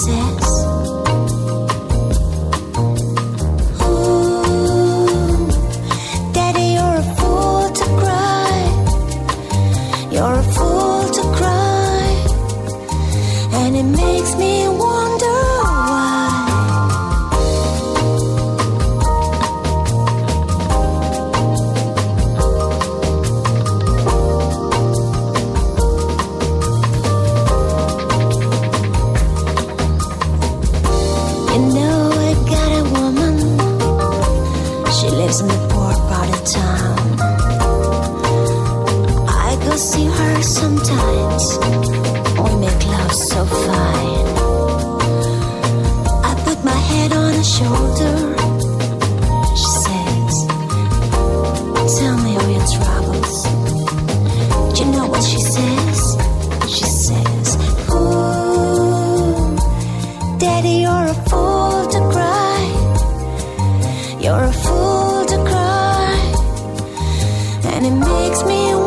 says, ooh, Daddy, you're a fool to cry. You're a fool to cry. And it makes me wonder why. You know I got a woman. She lives in the poor part of town. I go see her sometimes. We make love so fine. I put my head on her shoulder. She says, tell me all your troubles. Do you know what she says? She says, ooh, Daddy, you're a fool to cry. You're a fool to cry. And it makes me